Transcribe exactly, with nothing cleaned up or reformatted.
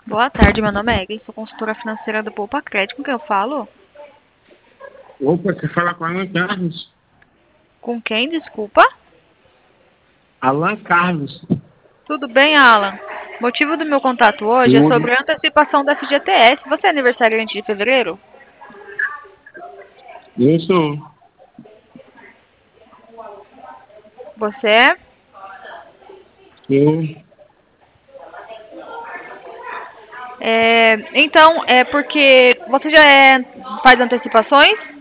Boa tarde, meu nome é Egli, sou consultora financeira do Poupa Crédito. Com quem eu falo? Opa, você fala com Alan Carlos? Com quem, desculpa? Alan Carlos. Tudo bem, Alan? O motivo do meu contato hoje é Tudo. sobre a antecipação da F G T S. Você é aniversariante de fevereiro? Isso. Você é? Eu. É, então, é porque você já é, faz antecipações?